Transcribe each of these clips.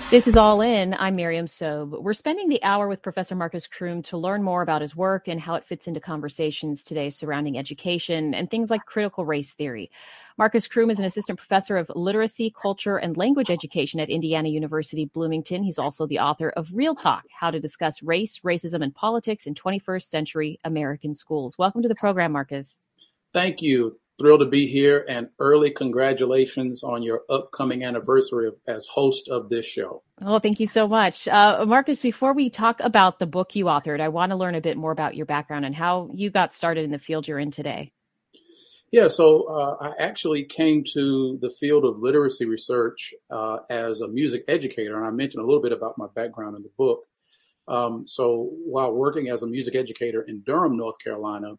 This is All In. I'm Miriam Sobe. We're spending the hour with Professor Marcus Kroom to learn more about his work and how it fits into conversations today surrounding education and things like critical race theory. Marcus Kroom is an assistant professor of literacy, culture, and language education at Indiana University, Bloomington. He's also the author of Real Talk, How to Discuss Race, Racism, and Politics in 21st Century American Schools. Welcome to the program, Marcus. Thank you. Thrilled to be here, and early congratulations on your upcoming anniversary as host of this show. Oh, thank you so much. Marcus, before we talk about the book you authored, I want to learn a bit more about your background and how you got started in the field you're in today. Yeah, so I actually came to the field of literacy research as a music educator, and I mentioned a little bit about my background in the book. So while working as a music educator in Durham, North Carolina,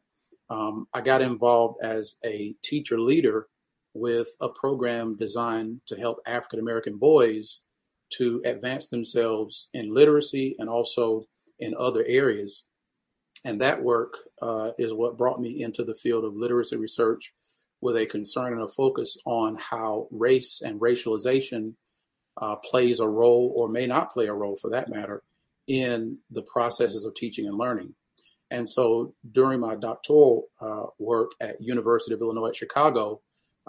I got involved as a teacher leader with a program designed to help African American boys to advance themselves in literacy and also in other areas. And that work is what brought me into the field of literacy research with a concern and a focus on how race and racialization plays a role, or may not play a role for that matter, in the processes of teaching and learning. And so during my doctoral work at University of Illinois at Chicago,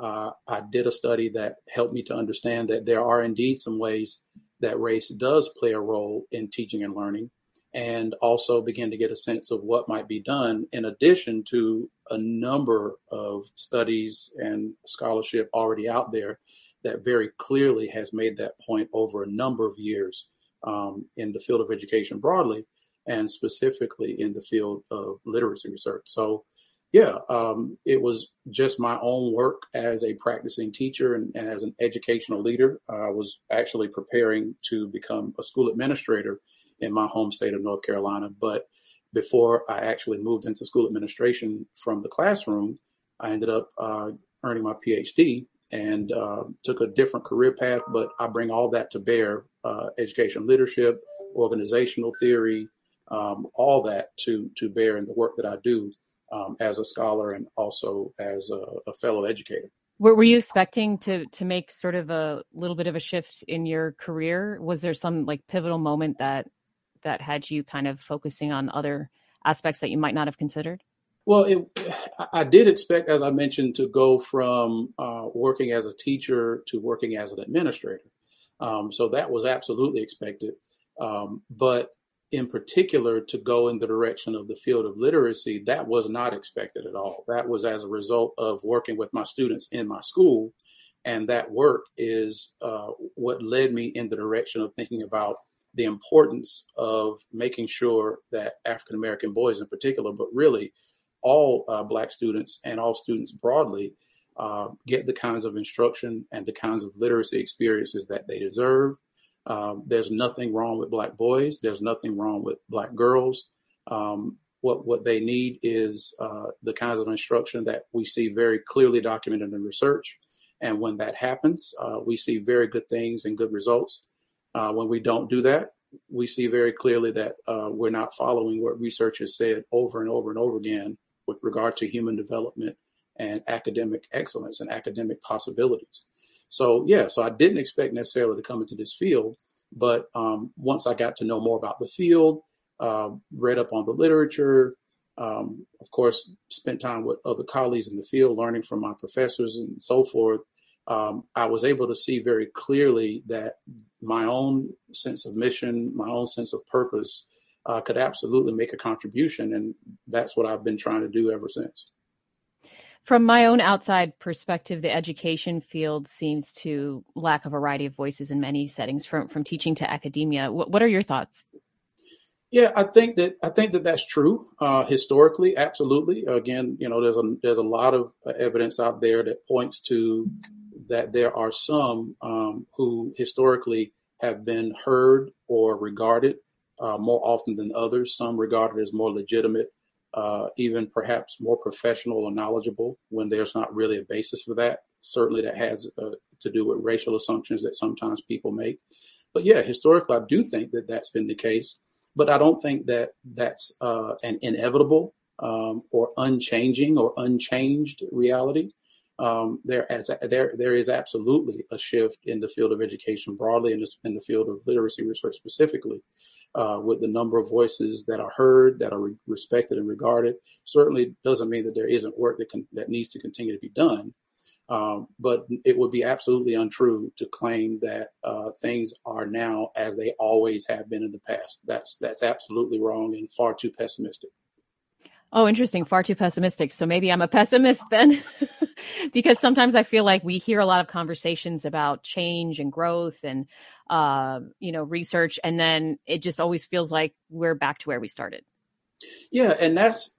I did a study that helped me to understand that there are indeed some ways that race does play a role in teaching and learning, and also begin to get a sense of what might be done in addition to a number of studies and scholarship already out there that very clearly has made that point over a number of years in the field of education broadly, and specifically in the field of literacy research. So, yeah, it was just my own work as a practicing teacher and as an educational leader. I was actually preparing to become a school administrator in my home state of North Carolina. But before I actually moved into school administration from the classroom, I ended up earning my PhD and took a different career path. But I bring all that to bear: education leadership, organizational theory, all that to bear in the work that I do as a scholar and also as a fellow educator. Were you expecting to make sort of a little bit of a shift in your career? Was there some like pivotal moment that had you kind of focusing on other aspects that you might not have considered? Well, I did expect, as I mentioned, to go from working as a teacher to working as an administrator. So that was absolutely expected. But in particular, to go in the direction of the field of literacy, that was not expected at all. That was as a result of working with my students in my school. And that work is what led me in the direction of thinking about the importance of making sure that African American boys in particular, but really all Black students and all students broadly, get the kinds of instruction and the kinds of literacy experiences that they deserve. There's nothing wrong with Black boys. There's nothing wrong with Black girls. What they need is the kinds of instruction that we see very clearly documented in research. And when that happens, we see very good things and good results. When we don't do that, we see very clearly that we're not following what research has said over and over and over again with regard to human development and academic excellence and academic possibilities. So, yeah, so I didn't expect necessarily to come into this field, but once I got to know more about the field, read up on the literature, of course, spent time with other colleagues in the field, learning from my professors and so forth, I was able to see very clearly that my own sense of mission, my own sense of purpose could absolutely make a contribution. And that's what I've been trying to do ever since. From my own outside perspective, the education field seems to lack a variety of voices in many settings, from teaching to academia. What are your thoughts? Yeah, I think that that's true. Historically, absolutely. Again, there's a lot of evidence out there that points to that there are some who historically have been heard or regarded more often than others. Some regarded as more legitimate, even perhaps more professional or knowledgeable when there's not really a basis for that. Certainly, that has to do with racial assumptions that sometimes people make. But yeah, historically, I do think that that's been the case. But I don't think that that's an inevitable or unchanging or unchanged reality. there is absolutely a shift in the field of education broadly, and in the field of literacy research specifically, with the number of voices that are heard, that are respected and regarded. Certainly doesn't mean that there isn't work that needs to continue to be done. But it would be absolutely untrue to claim that things are now as they always have been in the past. That's absolutely wrong and far too pessimistic. Oh, interesting. Far too pessimistic. So maybe I'm a pessimist then, because sometimes I feel like we hear a lot of conversations about change and growth and, research, and then it just always feels like we're back to where we started. Yeah, and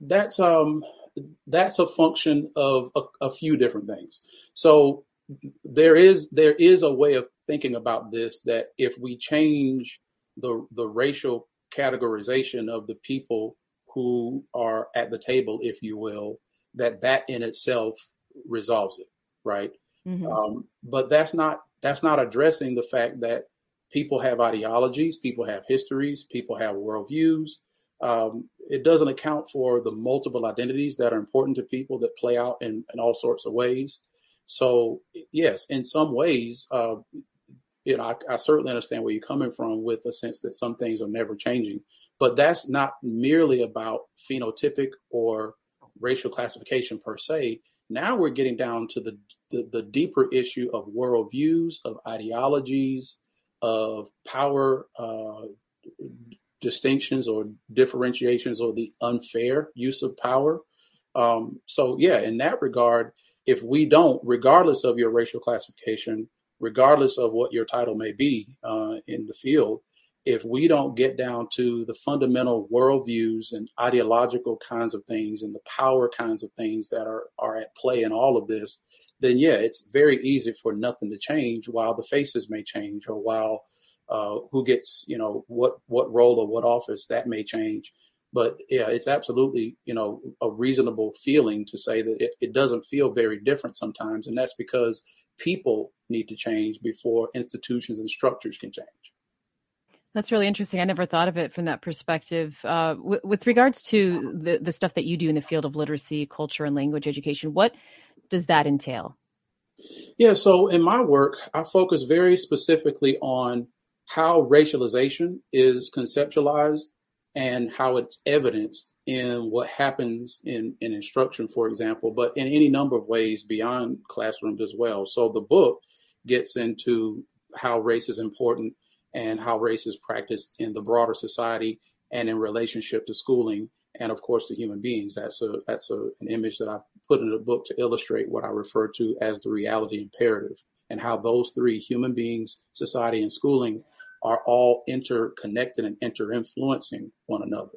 that's a function of a few different things. So there is a way of thinking about this, that if we change the racial categorization of the people who are at the table, if you will, that in itself resolves it, right? Mm-hmm. But that's not addressing the fact that people have ideologies, people have histories, people have worldviews. It doesn't account for the multiple identities that are important to people that play out in all sorts of ways. So yes, in some ways, I certainly understand where you're coming from with the sense that some things are never changing, but that's not merely about phenotypic or racial classification per se. Now we're getting down to the deeper issue of worldviews, of ideologies, of power distinctions or differentiations, or the unfair use of power. So yeah, in that regard, if we don't, regardless of your racial classification, regardless of what your title may be in the field, if we don't get down to the fundamental worldviews and ideological kinds of things and the power kinds of things that are at play in all of this, then yeah, it's very easy for nothing to change, while the faces may change, or while who gets, what role or what office that may change. But yeah, it's absolutely, a reasonable feeling to say that it doesn't feel very different sometimes. And that's because people need to change before institutions and structures can change. That's really interesting. I never thought of it from that perspective. With regards to the stuff that you do in the field of literacy, culture, and language education, what does that entail? Yeah, so in my work, I focus very specifically on how racialization is conceptualized and how it's evidenced in what happens in instruction, for example, but in any number of ways beyond classrooms as well. So the book gets into how race is important and how race is practiced in the broader society and in relationship to schooling and, of course, to human beings. That's an image that I put in the book to illustrate what I refer to as the reality imperative, and how those three, human beings, society, and schooling, are all interconnected and inter-influencing one another.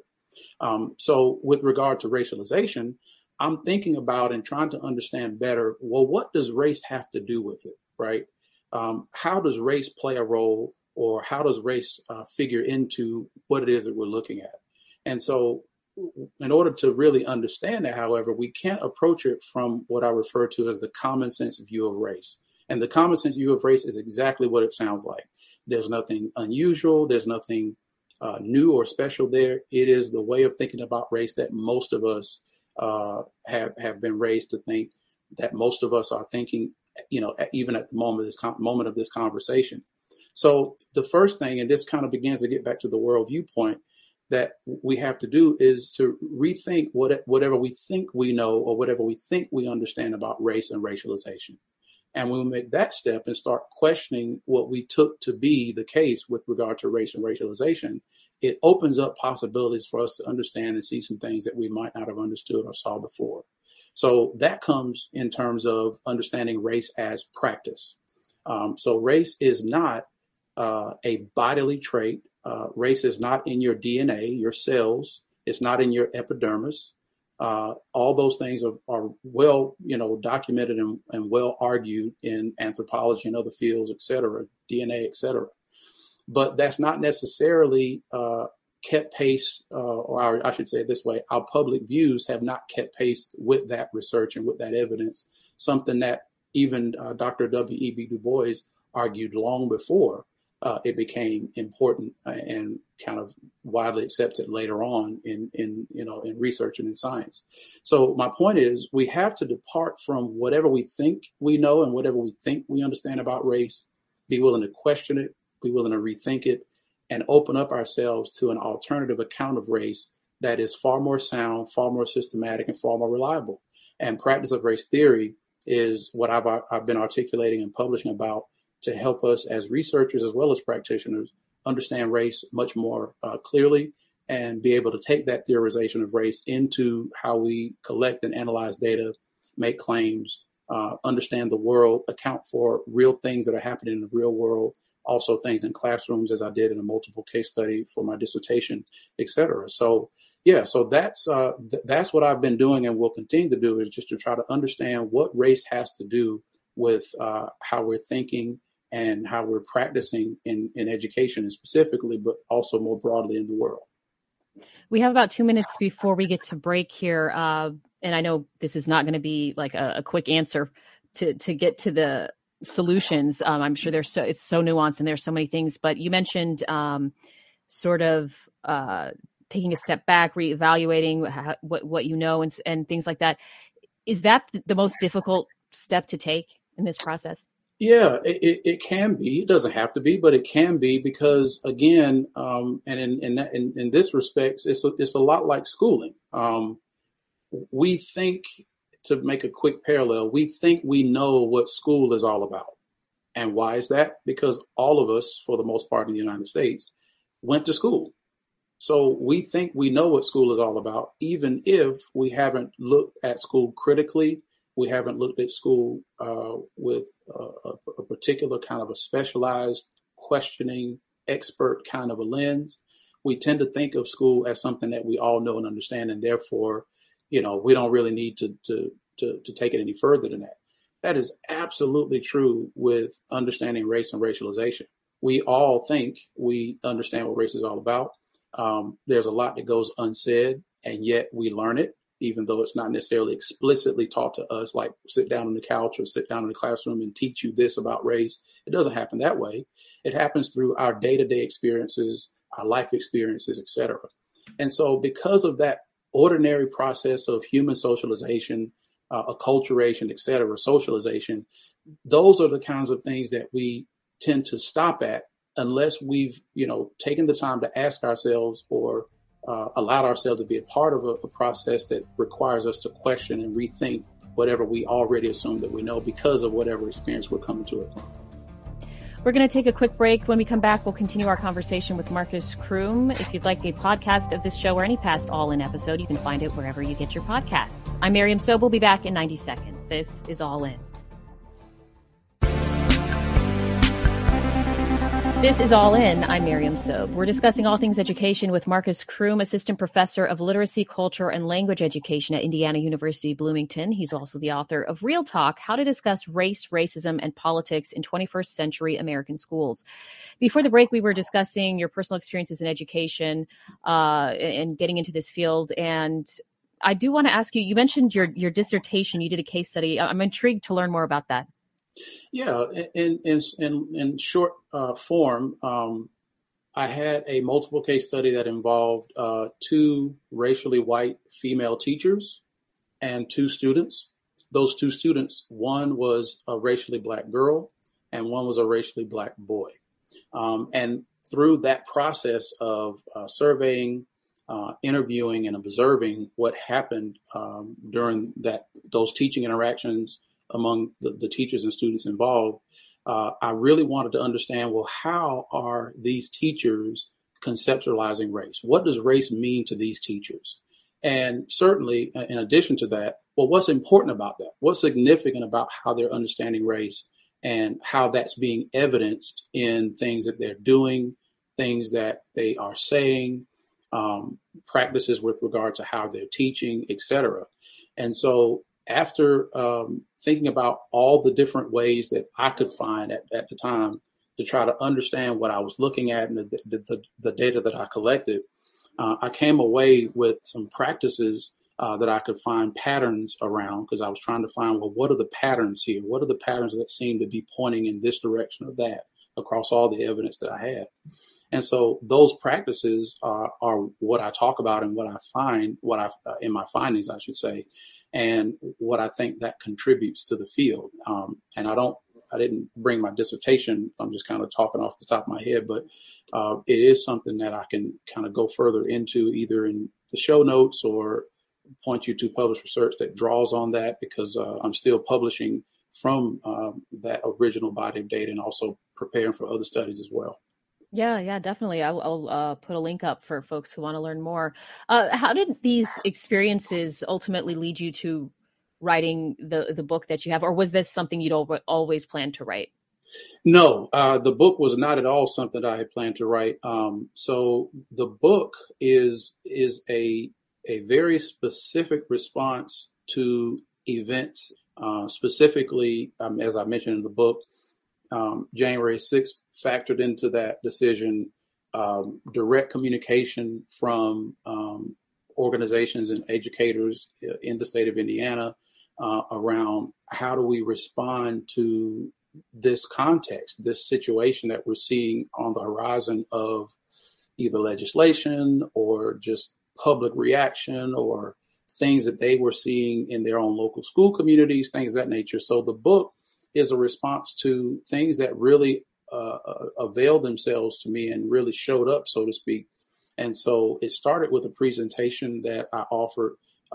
So with regard to racialization, I'm thinking about and trying to understand better, well, what does race have to do with it, right? How does race play a role, or how does race figure into what it is that we're looking at? And so in order to really understand that, however, we can't approach it from what I refer to as the common sense view of race. And the common sense view of race is exactly what it sounds like. There's nothing unusual. There's nothing new or special there. It is the way of thinking about race that most of us have been raised to think, that most of us are thinking, even at the moment of this conversation. So the first thing, and this kind of begins to get back to the worldview point, that we have to do is to rethink whatever we think we know, or whatever we think we understand about race and racialization. And when we make that step and start questioning what we took to be the case with regard to race and racialization, it opens up possibilities for us to understand and see some things that we might not have understood or saw before. So that comes in terms of understanding race as practice. So race is not a bodily trait. Race is not in your DNA, your cells. It's not in your epidermis. All those things are well, documented and well argued in anthropology and other fields, et cetera, DNA, et cetera. But that's not necessarily kept pace, or I should say it this way, our public views have not kept pace with that research and with that evidence, something that even Dr. W.E.B. Du Bois argued long before it became important and kind of widely accepted later on in research and in science. So my point is, we have to depart from whatever we think we know and whatever we think we understand about race, be willing to question it, be willing to rethink it, and open up ourselves to an alternative account of race that is far more sound, far more systematic, and far more reliable. And practice of race theory is what I've been articulating and publishing about to help us as researchers as well as practitioners understand race much more clearly and be able to take that theorization of race into how we collect and analyze data, make claims, understand the world, account for real things that are happening in the real world, also things in classrooms, as I did in a multiple case study for my dissertation, et cetera. So that's what I've been doing and will continue to do, is just to try to understand what race has to do with how we're thinking and how we're practicing in education, and specifically, but also more broadly in the world. We have about 2 minutes before we get to break here. And I know this is not going to be like a quick answer to get to the solutions. I'm sure it's so nuanced and there's so many things, but you mentioned sort of taking a step back, reevaluating what you know and things like that. Is that the most difficult step to take in this process? Yeah, it can be. It doesn't have to be, but it can be, because again, and in this respect, it's a lot like schooling. We think, to make a quick parallel, we think we know what school is all about. And why is that? Because all of us, for the most part in the United States, went to school. So we think we know what school is all about, even if we haven't looked at school critically. We haven't looked at school with a particular kind of a specialized, questioning, expert kind of a lens. We tend to think of school as something that we all know and understand, and therefore, we don't really need to take it any further than that. That is absolutely true with understanding race and racialization. We all think we understand what race is all about. There's a lot that goes unsaid, and yet we learn it, even though it's not necessarily explicitly taught to us, like sit down on the couch or sit down in the classroom and teach you this about race. It doesn't happen that way. It happens through our day-to-day experiences, our life experiences, et cetera. And so because of that ordinary process of human socialization, acculturation, et cetera, socialization, those are the kinds of things that we tend to stop at unless we've, taken the time to ask ourselves or allowed ourselves to be a part of a process that requires us to question and rethink whatever we already assume that we know because of whatever experience we're coming to it from. We're going to take a quick break. When we come back, we'll continue our conversation with Marcus Kroom. If you'd like a podcast of this show or any past All In episode, you can find it wherever you get your podcasts. I'm Miriam Sobe. We'll be back in 90 seconds. This is All In. This is All In. I'm Miriam Sobe. We're discussing all things education with Marcus Kroom, Assistant Professor of Literacy, Culture, and Language Education at Indiana University, Bloomington. He's also the author of Real Talk, How to Discuss Race, Racism, and Politics in 21st Century American Schools. Before the break, we were discussing your personal experiences in education and getting into this field. And I do want to ask you, you mentioned your dissertation. You did a case study. I'm intrigued to learn more about that. Yeah, in short form, I had a multiple case study that involved two racially white female teachers and two students. Those two students, one was a racially black girl and one was a racially black boy. And through that process of surveying, interviewing, and observing what happened during those teaching interactions among the teachers and students involved, I really wanted to understand, well, how are these teachers conceptualizing race? What does race mean to these teachers? And certainly, in addition to that, well, what's important about that? What's significant about how they're understanding race and how that's being evidenced in things that they're doing, things that they are saying, practices with regard to how they're teaching, et cetera. And so after thinking about all the different ways that I could find at the time to try to understand what I was looking at and the data that I collected, I came away with some practices that I could find patterns around, because I was trying to find, well, what are the patterns here? What are the patterns that seem to be pointing in this direction or that across all the evidence that I had? And so those practices are what I talk about and what I find, in my findings, I should say, and what I think that contributes to the field. And I didn't bring my dissertation. I'm just kind of talking off the top of my head, but it is something that I can kind of go further into, either in the show notes or point you to published research that draws on that, because I'm still publishing from that original body of data and also preparing for other studies as well. Yeah, definitely. I'll put a link up for folks who want to learn more. How did these experiences ultimately lead you to writing the book that you have, or was this something you'd always planned to write? No, the book was not at all something that I had planned to write. So the book is a very specific response to events, specifically, as I mentioned in the book. January 6th factored into that decision, direct communication from organizations and educators in the state of Indiana around how do we respond to this context, this situation that we're seeing on the horizon of either legislation or just public reaction or things that they were seeing in their own local school communities, things of that nature. So the book is a response to things that really availed themselves to me and really showed up, so to speak. And so it started with a presentation that I offered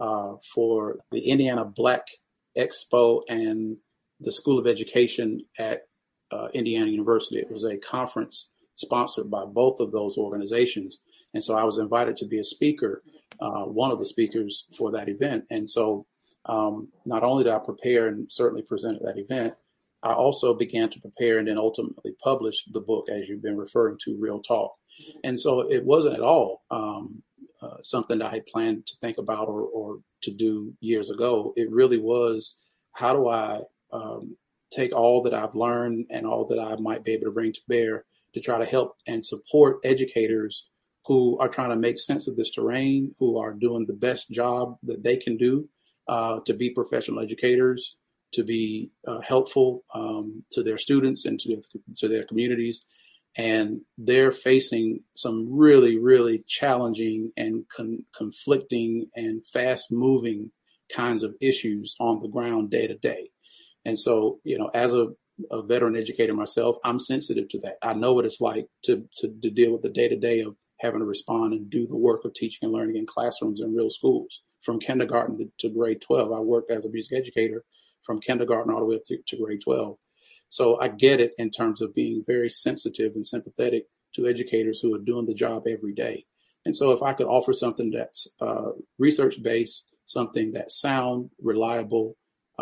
for the Indiana Black Expo and the School of Education at Indiana University. It was a conference sponsored by both of those organizations. And so I was invited to be a speaker, one of the speakers for that event. And so not only did I prepare and certainly present at that event, I also began to prepare and then ultimately publish the book, as you've been referring to, Real Talk. And so it wasn't at all something that I had planned to think about or to do years ago. It really was, how do I take all that I've learned and all that I might be able to bring to bear to try to help and support educators who are trying to make sense of this terrain, who are doing the best job that they can do to be professional educators, to be helpful to their students and to their communities. And they're facing some really, really challenging and conflicting and fast moving kinds of issues on the ground day to day. And so, as a veteran educator myself, I'm sensitive to that. I know what it's like to deal with the day to day of having to respond and do the work of teaching and learning in classrooms in real schools. From kindergarten to grade 12, I worked as a music educator from kindergarten all the way up to grade 12. So I get it in terms of being very sensitive and sympathetic to educators who are doing the job every day. And so if I could offer something that's research-based, something that's sound, reliable,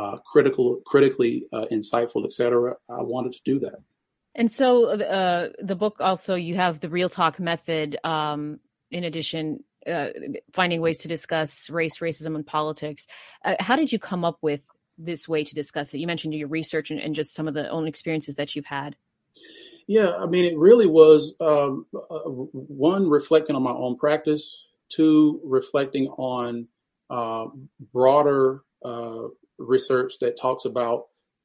critically insightful, et cetera, I wanted to do that. And so the book also, you have the Real Talk method, in addition, finding ways to discuss race, racism, and politics. How did you come up with this way to discuss it? You mentioned your research and just some of the own experiences that you've had. Yeah, I mean, it really was, one, reflecting on my own practice, two, reflecting on broader research that talks about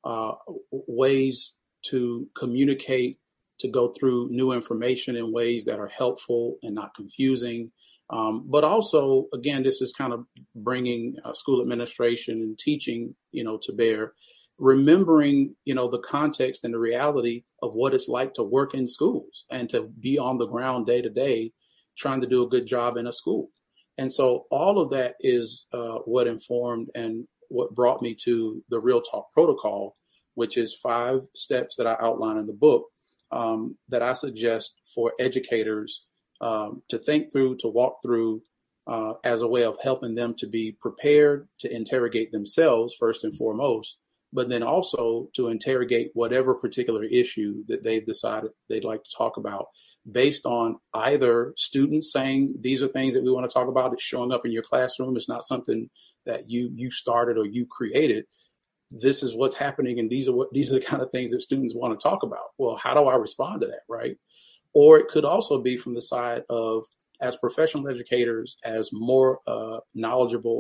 ways to communicate, to go through new information in ways that are helpful and not confusing. But also, again, this is kind of bringing school administration and teaching, to bear, remembering, the context and the reality of what it's like to work in schools and to be on the ground day to day, trying to do a good job in a school. And so all of that is what informed and what brought me to the Real Talk protocol, which is 5 steps that I outline in the book that I suggest for educators to think through, to walk through as a way of helping them to be prepared to interrogate themselves first and foremost, but then also to interrogate whatever particular issue that they've decided they'd like to talk about based on either students saying, these are things that we want to talk about. It's showing up in your classroom. It's not something that you started or you created. This is what's happening. And these are the kind of things that students want to talk about. Well, how do I respond to that? Right. Or it could also be from the side of, as professional educators, as more knowledgeable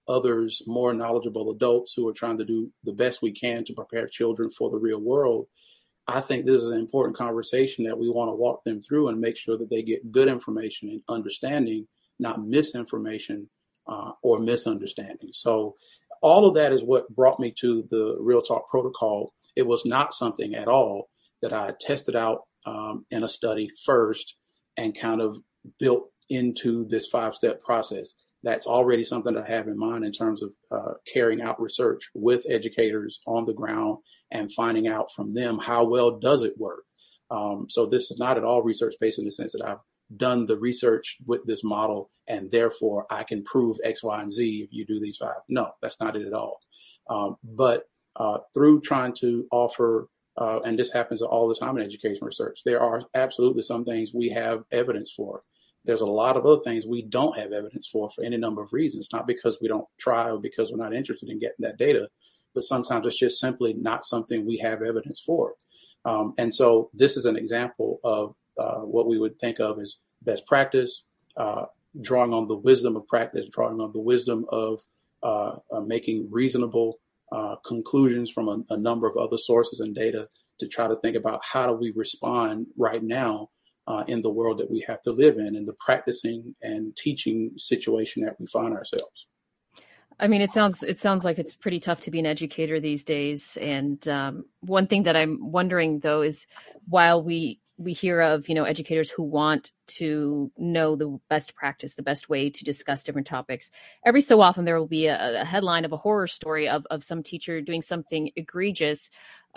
others, more knowledgeable adults who are trying to do the best we can to prepare children for the real world, I think this is an important conversation that we want to walk them through and make sure that they get good information and understanding, not misinformation or misunderstanding. So all of that is what brought me to the Real Talk protocol. It was not something at all that I tested out in a study first and kind of built into this 5-step process. That's already something that I have in mind in terms of carrying out research with educators on the ground and finding out from them how well does it work. So this is not at all research-based in the sense that I've done the research with this model and therefore I can prove X, Y, and Z if you do these 5. No, that's not it at all. But through trying to offer, and this happens all the time in education research, there are absolutely some things we have evidence for. There's a lot of other things we don't have evidence for any number of reasons, not because we don't try or because we're not interested in getting that data, but sometimes it's just simply not something we have evidence for. And so this is an example of what we would think of as best practice, drawing on the wisdom of practice, drawing on the wisdom of making reasonable conclusions from a number of other sources and data to try to think about how do we respond right now in the world that we have to live in the practicing and teaching situation that we find ourselves. I mean, it sounds like it's pretty tough to be an educator these days. And one thing that I'm wondering, though, is while we hear of, educators who want to know the best practice, the best way to discuss different topics, every so often there will be a headline of a horror story of some teacher doing something egregious.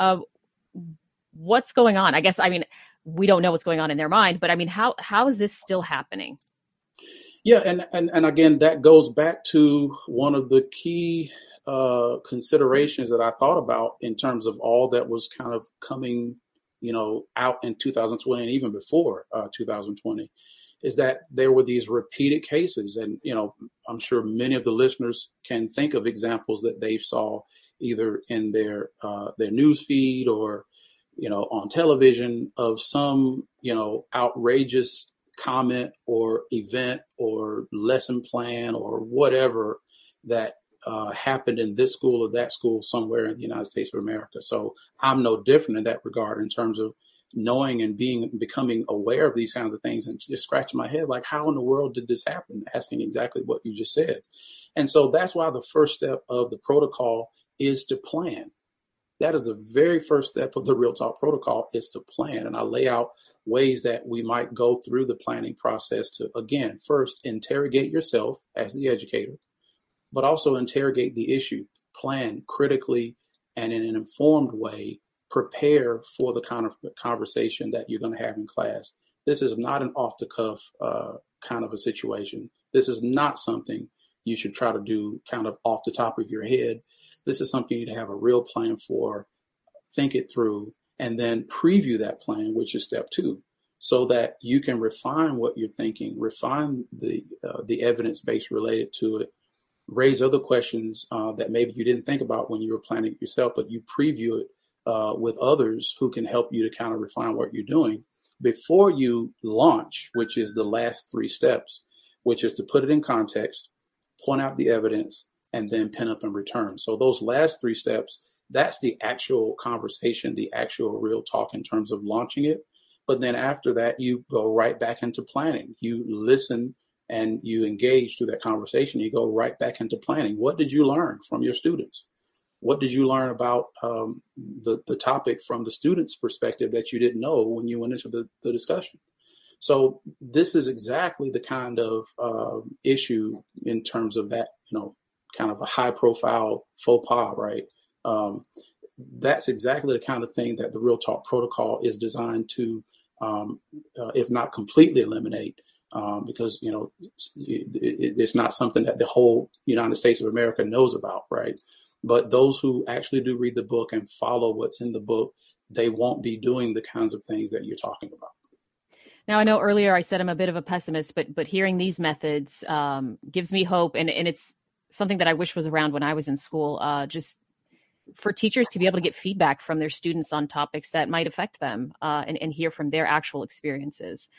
What's going on? I guess, we don't know what's going on in their mind, but how is this still happening? Yeah, and again, that goes back to one of the key considerations that I thought about in terms of all that was kind of coming, out in 2020 and even before 2020, is that there were these repeated cases, and I'm sure many of the listeners can think of examples that they saw either in their news feed or on television of some outrageous comment or event or lesson plan or whatever that happened in this school or that school somewhere in the United States of America. So I'm no different in that regard in terms of knowing and becoming aware of these kinds of things and just scratching my head like, how in the world did this happen? Asking exactly what you just said. And so that's why the first step of the protocol is to plan. That is the very first step of the Real Talk protocol, is to plan. And I lay out ways that we might go through the planning process to, again, first interrogate yourself as the educator, but also interrogate the issue, plan critically and in an informed way, prepare for the kind of conversation that you're going to have in class. This is not an off the cuff kind of a situation. This is not something you should try to do kind of off the top of your head. This is something you need to have a real plan for, think it through, and then preview that plan, which is step 2, so that you can refine what you're thinking, refine the evidence base related to it, raise other questions that maybe you didn't think about when you were planning it yourself, but you preview it with others who can help you to kind of refine what you're doing before you launch, which is the last 3 steps, which is to put it in context, point out the evidence, and then pin up and return. So those last 3 steps, that's the actual conversation, the actual real talk in terms of launching it. But then after that, you go right back into planning. You listen and you engage through that conversation. You go right back into planning. What did you learn from your students? What did you learn about the topic from the student's perspective that you didn't know when you went into the discussion? So this is exactly the kind of issue in terms of that, kind of a high profile faux pas, right? That's exactly the kind of thing that the Real Talk protocol is designed to, if not completely eliminate, because, it's not something that the whole United States of America knows about, right? But those who actually do read the book and follow what's in the book, they won't be doing the kinds of things that you're talking about. Now, I know earlier I said I'm a bit of a pessimist, but hearing these methods gives me hope. And it's something that I wish was around when I was in school, just for teachers to be able to get feedback from their students on topics that might affect them and hear from their actual experiences.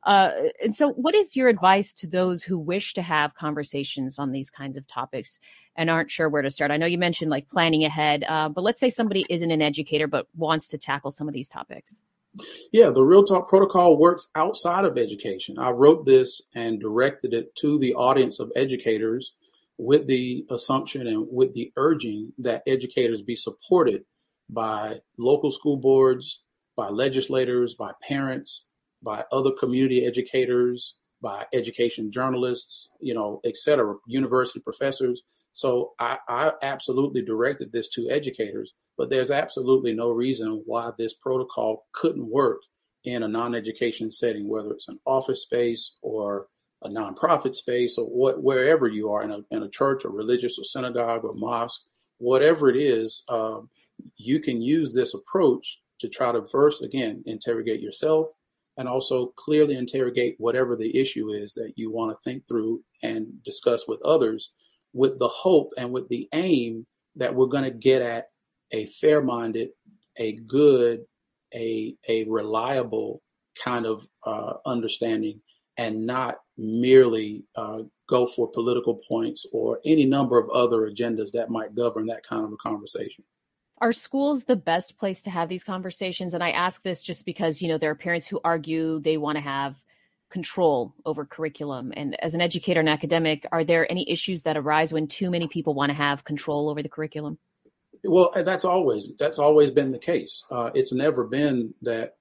And so what is your advice to those who wish to have conversations on these kinds of topics and aren't sure where to start? I know you mentioned like planning ahead, but let's say somebody isn't an educator but wants to tackle some of these topics. Yeah, the Real Talk Protocol works outside of education. I wrote this and directed it to the audience of educators with the assumption and with the urging that educators be supported by local school boards, by legislators, by parents, by other community educators, by education journalists, et cetera, university professors. So I absolutely directed this to educators, but there's absolutely no reason why this protocol couldn't work in a non-education setting, whether it's an office space or a nonprofit space or wherever you are in a church or religious or synagogue or mosque, whatever it is, you can use this approach to try to first, again, interrogate yourself and also clearly interrogate whatever the issue is that you want to think through and discuss with others, with the hope and with the aim that we're going to get at a fair-minded, a good, a reliable kind of understanding, and not merely go for political points or any number of other agendas that might govern that kind of a conversation. Are schools the best place to have these conversations? And I ask this just because, there are parents who argue they want to have control over curriculum. And as an educator and academic, are there any issues that arise when too many people want to have control over the curriculum? Well, that's always been the case. It's never been that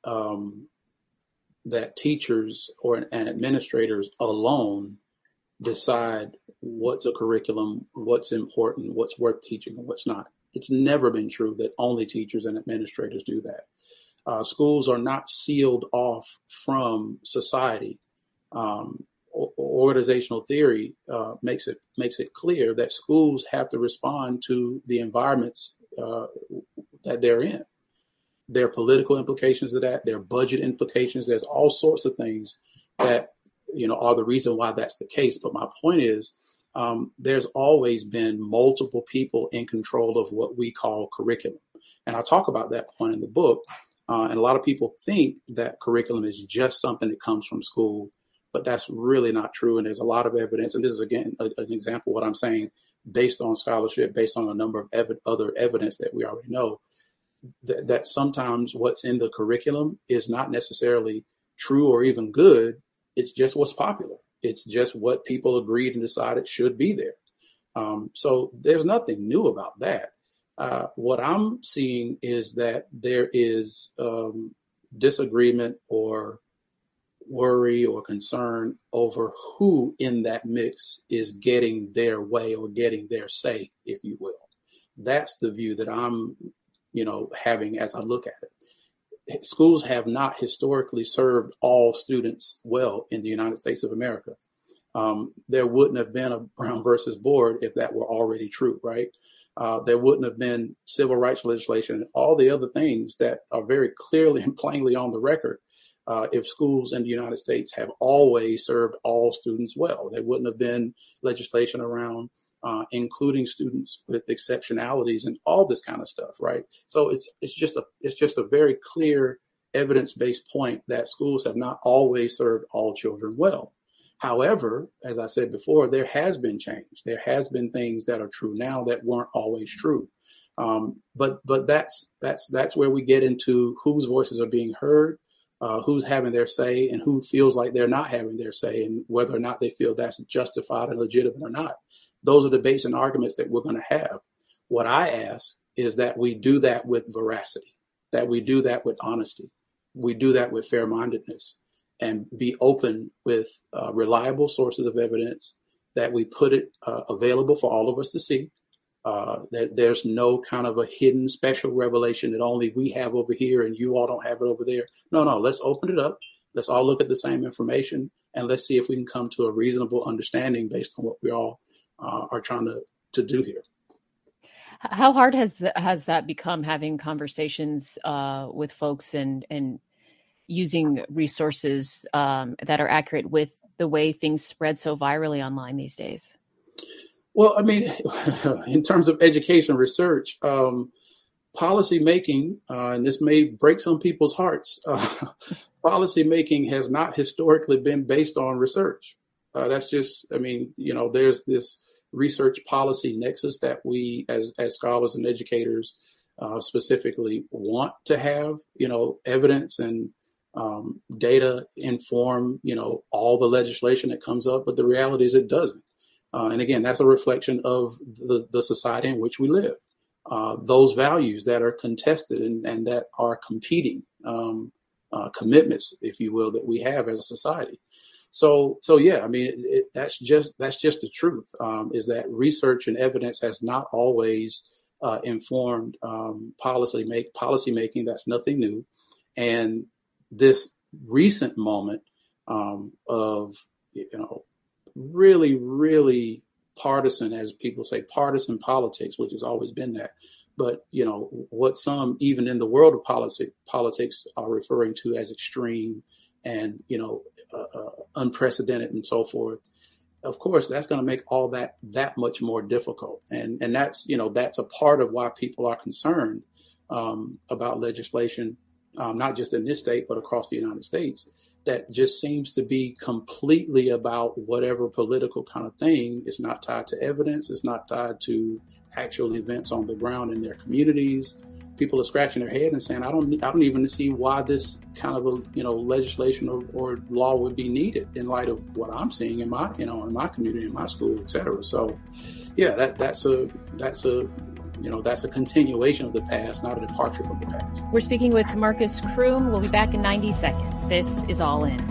that teachers and administrators alone decide what's a curriculum, what's important, what's worth teaching, and what's not. It's never been true that only teachers and administrators do that. Schools are not sealed off from society. Organizational theory makes it clear that schools have to respond to the environments that they're in. There are political implications of that. There are budget implications. There's all sorts of things that are the reason why that's the case. But my point is, there's always been multiple people in control of what we call curriculum. And I talk about that point in the book. And a lot of people think that curriculum is just something that comes from school, but that's really not true. And there's a lot of evidence. And this is, again, an example of what I'm saying based on scholarship, based on a number of other evidence that we already know, that sometimes what's in the curriculum is not necessarily true or even good. It's just what's popular. It's just what people agreed and decided should be there. So there's nothing new about that. What I'm seeing is that there is disagreement or worry or concern over who in that mix is getting their way or getting their say, if you will. That's the view that I'm, having as I look at it. Schools have not historically served all students well in the United States of America. There wouldn't have been a Brown versus Board if that were already true, right? There wouldn't have been civil rights legislation and all the other things that are very clearly and plainly on the record if schools in the United States have always served all students well. There wouldn't have been legislation around including students with exceptionalities and all this kind of stuff, right? So it's just a very clear evidence-based point that schools have not always served all children well. However, as I said before, there has been change. There has been things that are true now that weren't always true. But that's where we get into whose voices are being heard, who's having their say, and who feels like they're not having their say, and whether or not they feel that's justified and legitimate or not. Those are debates and arguments that we're going to have. What I ask is that we do that with veracity, that we do that with honesty, we do that with fair-mindedness, and be open with reliable sources of evidence, that we put it available for all of us to see, that there's no kind of a hidden special revelation that only we have over here and you all don't have it over there. No, let's open it up. Let's all look at the same information and let's see if we can come to a reasonable understanding based on what we all are trying to do here. How hard has that become, having conversations with folks and using resources that are accurate with the way things spread so virally online these days? Well, I mean, in terms of education research, policy making, and this may break some people's hearts, policy making has not historically been based on research. That's just, I mean, there's this research policy nexus that we as scholars and educators specifically want to have, evidence and data inform, all the legislation that comes up. But the reality is it doesn't. And again, that's a reflection of the society in which we live. Those values that are contested and that are competing commitments, if you will, that we have as a society. So yeah, I mean, that's just the truth. Is that research and evidence has not always informed policy making. That's nothing new, and this recent moment of really, really partisan, as people say, partisan politics, which has always been that. But, what some even in the world of politics are referring to as extreme and, unprecedented and so forth. Of course, that's going to make all that much more difficult. And that's, that's a part of why people are concerned about legislation, not just in this state, but across the United States, that just seems to be completely about whatever political kind of thing. It's not tied to evidence. It's not tied to actual events on the ground in their communities. People are scratching their head and saying, I don't even see why this kind of legislation or law would be needed in light of what I'm seeing in my community, in my school, et cetera. So yeah, that's a continuation of the past, not a departure from the past. We're speaking with Marcus Crume. We'll be back in 90 seconds. This is All In.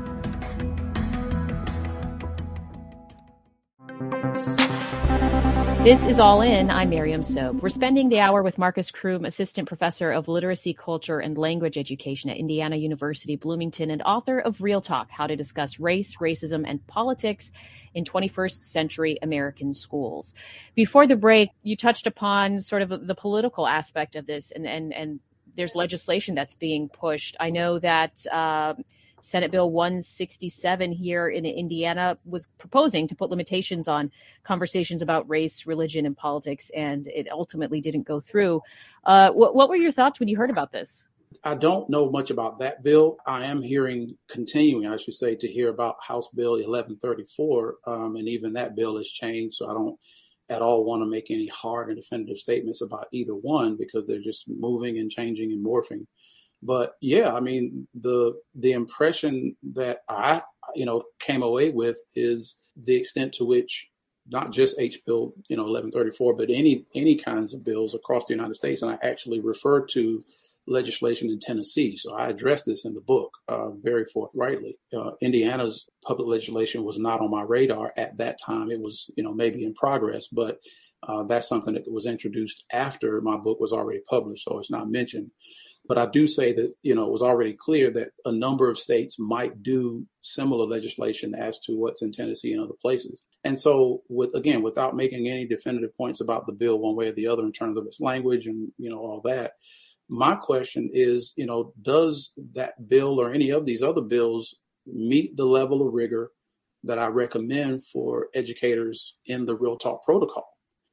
This is All In. I'm Miriam Sobe. We're spending the hour with Marcus Crume, Assistant Professor of Literacy, Culture, and Language Education at Indiana University, Bloomington, and author of Real Talk, How to Discuss Race, Racism, and Politics in 21st Century American Schools. Before the break, you touched upon sort of the political aspect of this, and there's legislation that's being pushed. I know that Senate Bill 167 here in Indiana was proposing to put limitations on conversations about race, religion, and politics, and it ultimately didn't go through. What were your thoughts when you heard about this? I don't know much about that bill. I am continuing to hear about House Bill 1134, and even that bill has changed, so I don't at all want to make any hard and definitive statements about either one because they're just moving and changing and morphing. But yeah, I mean, the impression that I, came away with is the extent to which not just H Bill, 1134, but any kinds of bills across the United States. And I actually referred to legislation in Tennessee. So I addressed this in the book very forthrightly. Indiana's public legislation was not on my radar at that time. It was, maybe in progress, but that's something that was introduced after my book was already published. So it's not mentioned. But I do say that, it was already clear that a number of states might do similar legislation as to what's in Tennessee and other places. And so, without making any definitive points about the bill one way or the other in terms of its language and, all that, my question is, does that bill or any of these other bills meet the level of rigor that I recommend for educators in the Real Talk protocol?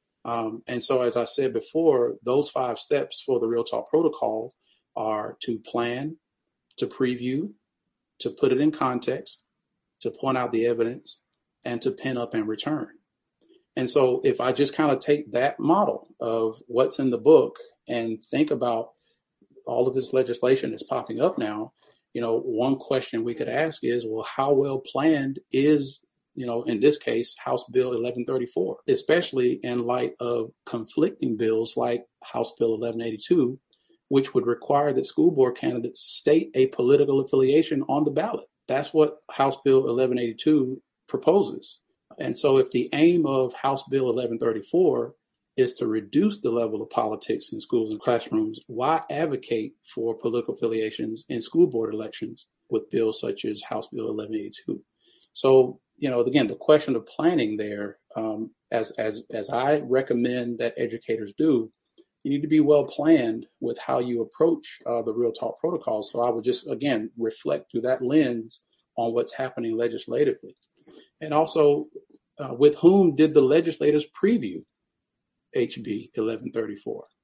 And so, as I said before, those 5 steps for the Real Talk protocol are to plan, to preview, to put it in context, to point out the evidence, and to pin up and return. And so if I just kind of take that model of what's in the book and think about all of this legislation that's popping up now, one question we could ask is, well, how well planned is, in this case, House Bill 1134, especially in light of conflicting bills like House Bill 1182, which would require that school board candidates state a political affiliation on the ballot. That's what House Bill 1182 proposes. And so if the aim of House Bill 1134 is to reduce the level of politics in schools and classrooms, why advocate for political affiliations in school board elections with bills such as House Bill 1182? So, again, the question of planning there, as I recommend that educators do, you need to be well planned with how you approach the Real Talk protocol. So I would just, again, reflect through that lens on what's happening legislatively. And also, with whom did the legislators preview HB 1134?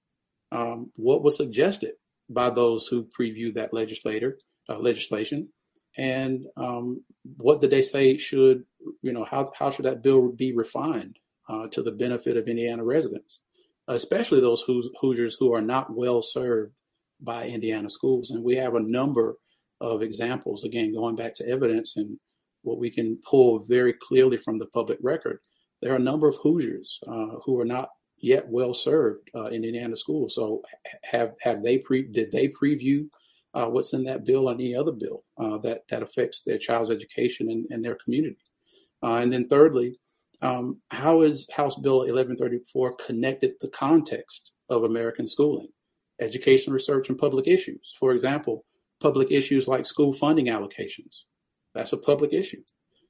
what was suggested by those who previewed that legislation, and what did they say should, how should that bill be refined to the benefit of Indiana residents, especially those Hoosiers who are not well served by Indiana schools. And we have a number of examples, again, going back to evidence and what we can pull very clearly from the public record. There are a number of Hoosiers who are not yet well served in Indiana schools. So did they preview what's in that bill or any other bill that affects their child's education and their community? And then thirdly, how is House Bill 1134 connected to the context of American schooling, education, research, and public issues? For example, public issues like school funding allocations. That's a public issue.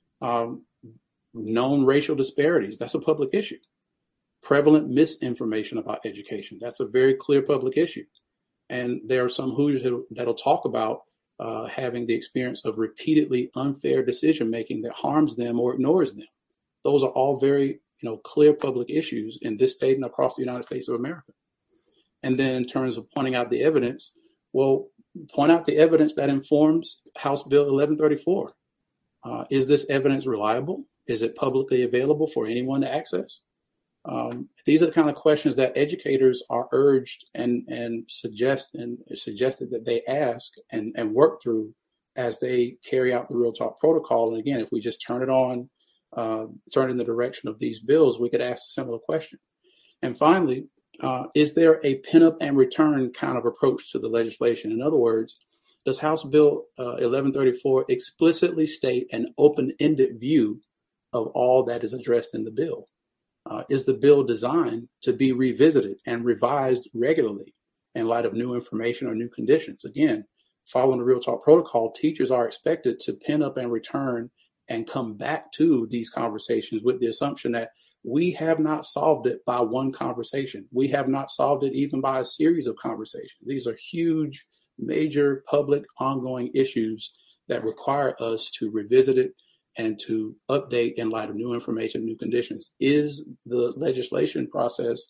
Known racial disparities. That's a public issue. Prevalent misinformation about education. That's a very clear public issue. And there are some Hoosiers that'll talk about having the experience of repeatedly unfair decision making that harms them or ignores them. Those are all very, clear public issues in this state and across the United States of America. And then in terms of pointing out the evidence, well, point out the evidence that informs House Bill 1134. Is this evidence reliable? Is it publicly available for anyone to access? These are the kind of questions that educators are urged and suggested that they ask and work through as they carry out the Real Talk protocol. And again, if we just turn it on, turn in the direction of these bills, we could ask a similar question. And finally, is there a pin up and return kind of approach to the legislation? In other words, does House Bill 1134 explicitly state an open-ended view of all that is addressed in the bill? Is the bill designed to be revisited and revised regularly in light of new information or new conditions? Again, following the Real Talk protocol, teachers are expected to pin up and return and come back to these conversations with the assumption that we have not solved it by one conversation. We have not solved it even by a series of conversations. These are huge, major, public, ongoing issues that require us to revisit it and to update in light of new information, new conditions. Is the legislation process,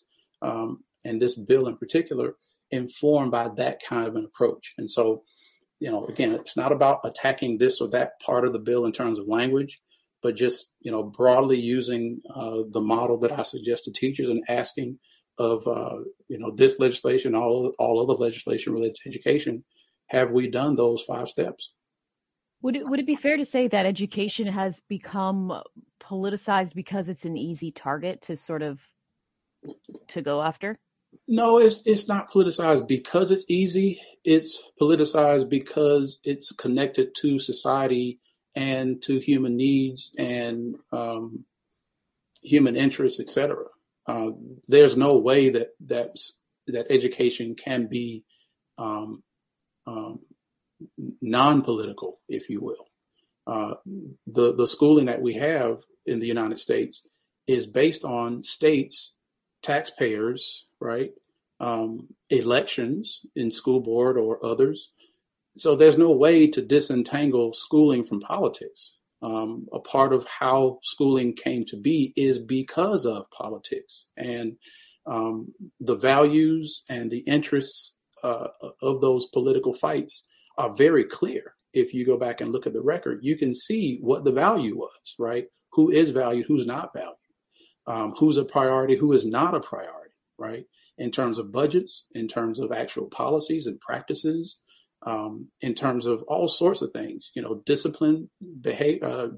and this bill in particular, informed by that kind of an approach? And so, again, it's not about attacking this or that part of the bill in terms of language, but just, broadly using the model that I suggest to teachers and asking of, this legislation, all other legislation related to education, have we done those 5 steps? Would it be fair to say that education has become politicized because it's an easy target to sort of to go after? No, it's not politicized because it's easy. It's politicized because it's connected to society and to human needs and human interests, etc. There's no way that education can be non-political, if you will. The schooling that we have in the United States is based on states, taxpayers, right? Elections in school board or others. So there's no way to disentangle schooling from politics. A part of how schooling came to be is because of politics, and the values and the interests of those political fights are very clear. If you go back and look at the record, you can see what the value was, right? Who is valued, who's not valued, who's a priority, who is not a priority, right? In terms of budgets, in terms of actual policies and practices, in terms of all sorts of things, discipline, behavior,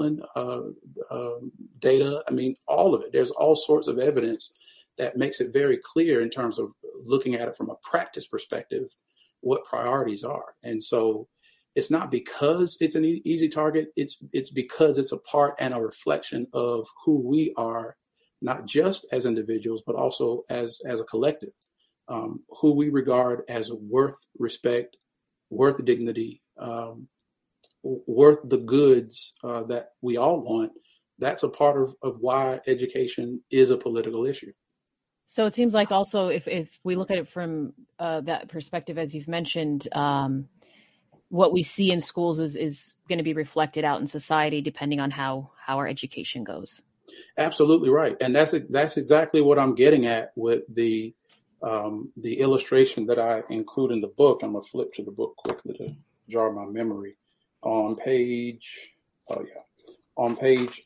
data. I mean, all of it. There's all sorts of evidence that makes it very clear in terms of looking at it from a practice perspective, what priorities are. And so it's not because it's an easy target. It's because it's a part and a reflection of who we are, not just as individuals, but also as a collective, who we regard as worth respect, worth dignity, worth the goods that we all want. That's a part of why education is a political issue. So it seems like also if we look at it from that perspective, as you've mentioned, what we see in schools is going to be reflected out in society depending on how our education goes. Absolutely right. And that's exactly what I'm getting at with the The illustration that I include in the book, I'm going to flip to the book quickly to jar my memory. On page, oh yeah, on page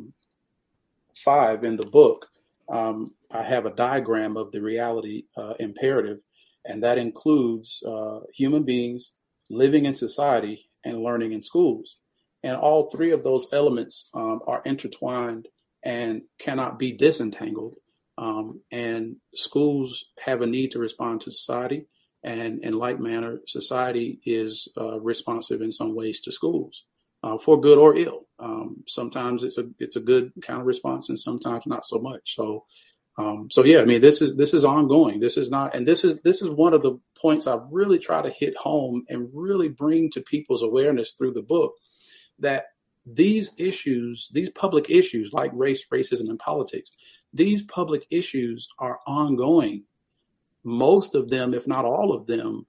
5 in the book, I have a diagram of the reality imperative, and that includes human beings living in society and learning in schools. And all three of those elements are intertwined and cannot be disentangled. And schools have a need to respond to society. And in like manner, society is responsive in some ways to schools, for good or ill. Sometimes it's a good kind of response, and sometimes not so much. So yeah, I mean, this is ongoing. This is not, and this is one of the points I really try to hit home and really bring to people's awareness through the book, that these issues, these public issues like race, racism, and politics, these public issues are ongoing. Most of them, if not all of them,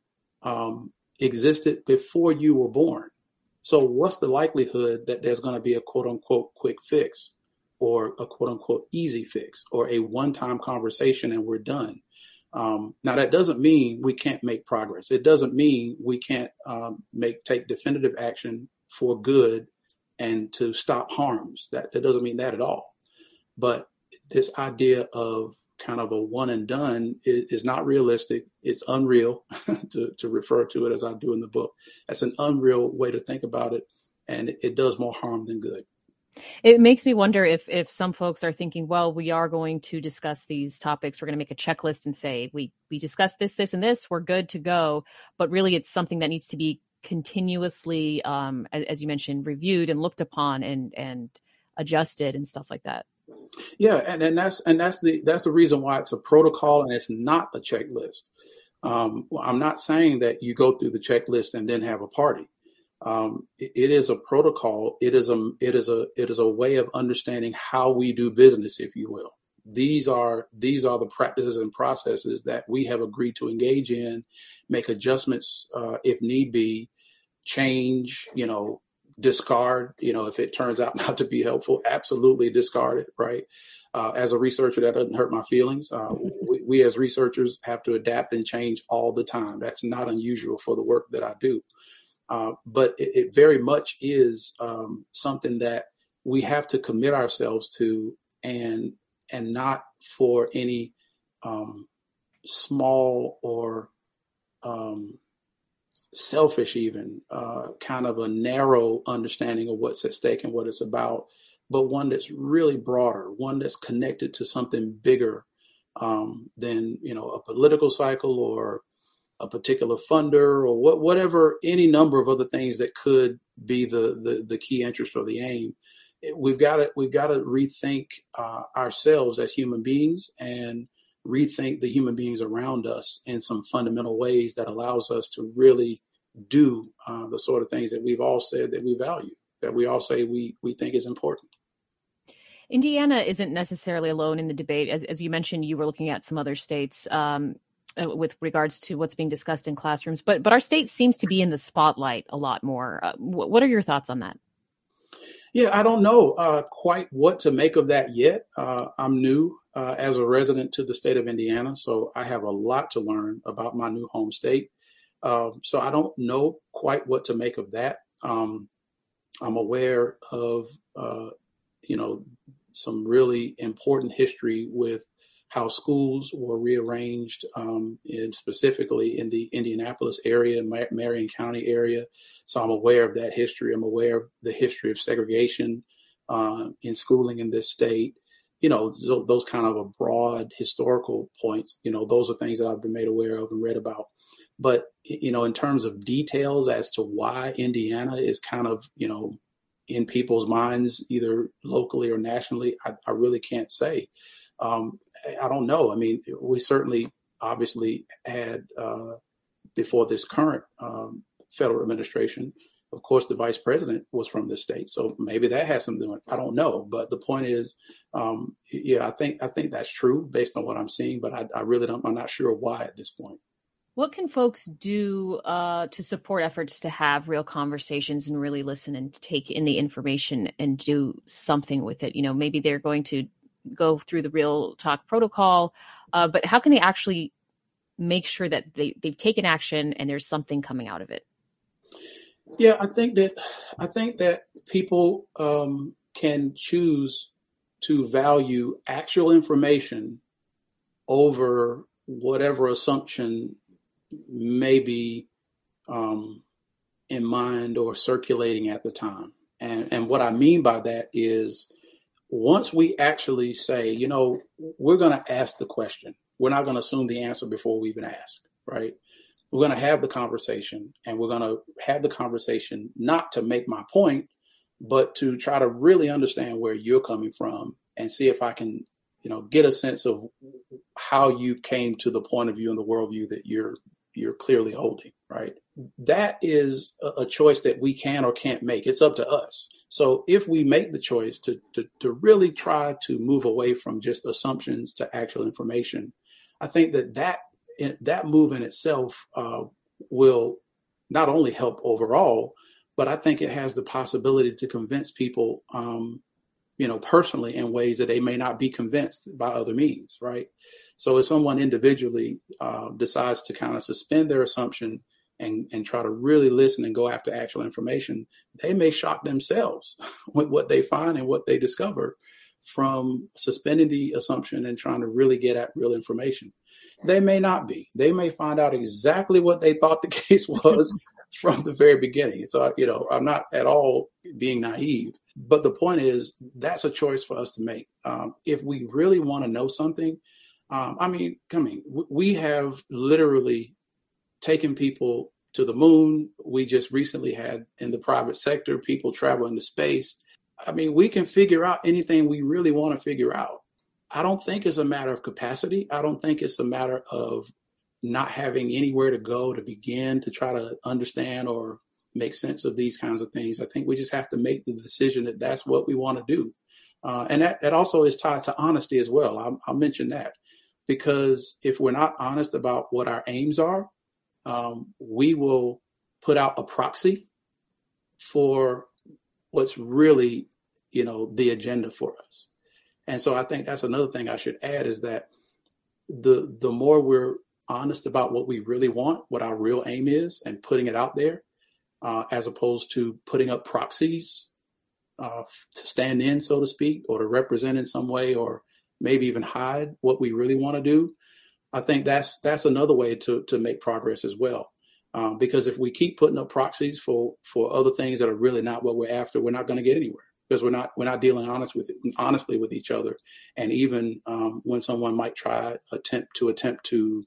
existed before you were born. So what's the likelihood that there's going to be a quote unquote quick fix, or a quote unquote easy fix, or a one-time conversation and we're done? Now that doesn't mean we can't make progress. It doesn't mean we can't take definitive action for good and to stop harms. That doesn't mean that at all. But this idea of kind of a one and done is not realistic. It's unreal to refer to it as I do in the book. That's an unreal way to think about it. And it does more harm than good. It makes me wonder if some folks are thinking, well, we are going to discuss these topics. We're going to make a checklist and say, we discussed this, this, and this, we're good to go. But really, it's something that needs to be continuously, as you mentioned, reviewed and looked upon and adjusted and stuff like that. Yeah, and that's the reason why it's a protocol and it's not a checklist. I'm not saying that you go through the checklist and then have a party. It is a protocol. It is a way of understanding how we do business, if you will. These are the practices and processes that we have agreed to engage in, make adjustments if need be, change, discard, if it turns out not to be helpful, absolutely discard it, right? As a researcher, that doesn't hurt my feelings. We as researchers have to adapt and change all the time. That's not unusual for the work that I do. But it very much is something that we have to commit ourselves to, and not for any small or selfish, even kind of a narrow understanding of what's at stake and what it's about, but one that's really broader, one that's connected to something bigger than a political cycle or a particular funder or whatever, any number of other things that could be the key interest or the aim. We've got to rethink ourselves as human beings and rethink the human beings around us in some fundamental ways that allows us to really do the sort of things that we've all said that we value, that we all say we think is important. Indiana isn't necessarily alone in the debate. As you mentioned, you were looking at some other states with regards to what's being discussed in classrooms, but our state seems to be in the spotlight a lot more. What are your thoughts on that? Yeah, I don't know quite what to make of that yet. I'm new as a resident to the state of Indiana, so I have a lot to learn about my new home state. So I don't know quite what to make of that. I'm aware of, some really important history with how schools were rearranged, specifically in the Indianapolis area, Marion County area. So I'm aware of that history. I'm aware of the history of segregation in schooling in this state. Those kind of a broad historical points, those are things that I've been made aware of and read about. But, in terms of details as to why Indiana is kind of, in people's minds, either locally or nationally, I really can't say. I don't know. I mean, we certainly obviously had, before this current federal administration, of course, the vice president was from this state. So maybe that has something to do with it. I don't know. But the point is, I think that's true based on what I'm seeing. But I really don't. I'm not sure why at this point. What can folks do to support efforts to have real conversations and really listen and take in the information and do something with it? Maybe they're going to go through the Real Talk protocol, but how can they actually make sure that they've taken action and there's something coming out of it? Yeah, I think that people can choose to value actual information over whatever assumption may be in mind or circulating at the time. And what I mean by that is once we actually say, we're going to ask the question, we're not going to assume the answer before we even ask, right? We're going to have the conversation, and we're going to have the conversation not to make my point, but to try to really understand where you're coming from and see if I can, get a sense of how you came to the point of view and the worldview that you're clearly holding, right? That is a choice that we can or can't make. It's up to us. So if we make the choice to really try to move away from just assumptions to actual information, I think that move in itself will not only help overall, but I think it has the possibility to convince people, personally in ways that they may not be convinced by other means, right? So if someone individually decides to kind of suspend their assumption and try to really listen and go after actual information, they may shock themselves with what they find and what they discover from suspending the assumption and trying to really get at real information. They may not be. They may find out exactly what they thought the case was from the very beginning. So, I'm not at all being naive. But the point is, that's a choice for us to make. If we really want to know something, we have literally taken people to the moon. We just recently had in the private sector people traveling to space. We can figure out anything we really want to figure out. I don't think it's a matter of capacity. I don't think it's a matter of not having anywhere to go to begin to try to understand or make sense of these kinds of things. I think we just have to make the decision that that's what we want to do. And that also is tied to honesty as well. I'll mention that because if we're not honest about what our aims are, we will put out a proxy for what's really, the agenda for us. And so I think that's another thing I should add is that the more we're honest about what we really want, what our real aim is, and putting it out there, as opposed to putting up proxies to stand in, so to speak, or to represent in some way, or maybe even hide what we really want to do. I think that's another way to make progress as well. Because if we keep putting up proxies for other things that are really not what we're after, we're not going to get anywhere because we're not dealing honestly with each other. And even when someone might attempt to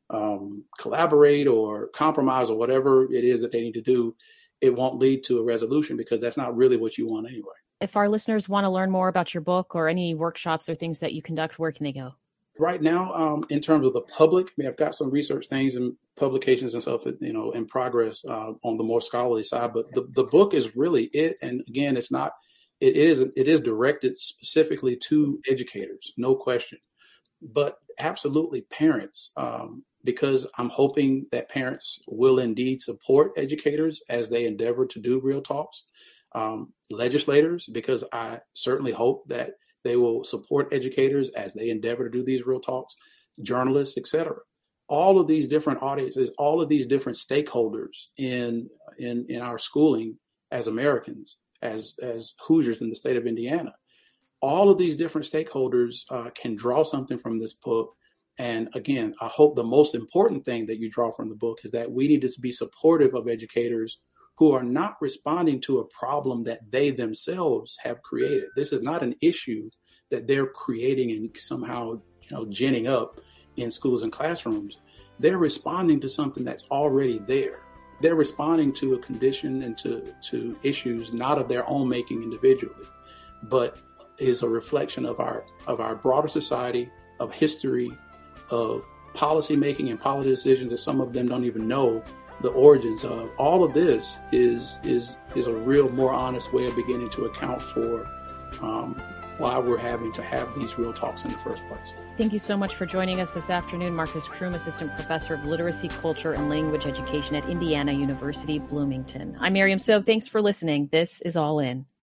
collaborate or compromise or whatever it is that they need to do, it won't lead to a resolution because that's not really what you want anyway. If our listeners want to learn more about your book or any workshops or things that you conduct, where can they go? Right now, in terms of the public, I've got some research things and publications and stuff, in progress on the more scholarly side. But the book is really it. And again, it is directed specifically to educators, no question, but absolutely parents, because I'm hoping that parents will indeed support educators as they endeavor to do real talks. Legislators, because I certainly hope that they will support educators as they endeavor to do these real talks, journalists, et cetera. All of these different audiences, all of these different stakeholders in our schooling as Americans, as Hoosiers in the state of Indiana, all of these different stakeholders can draw something from this book. And again, I hope the most important thing that you draw from the book is that we need to be supportive of educators who are not responding to a problem that they themselves have created. This is not an issue that they're creating and somehow, ginning up in schools and classrooms. They're responding to something that's already there. They're responding to a condition and to issues not of their own making individually, but is a reflection of our broader society, of history, of policy making and policy decisions that some of them don't even know the origins of. All of this is a real, more honest way of beginning to account for why we're having to have these real talks in the first place. Thank you so much for joining us this afternoon. Marcus Crume, Assistant Professor of Literacy, Culture, and Language Education at Indiana University, Bloomington. I'm Miriam Sobe. Thanks for listening. This is All In.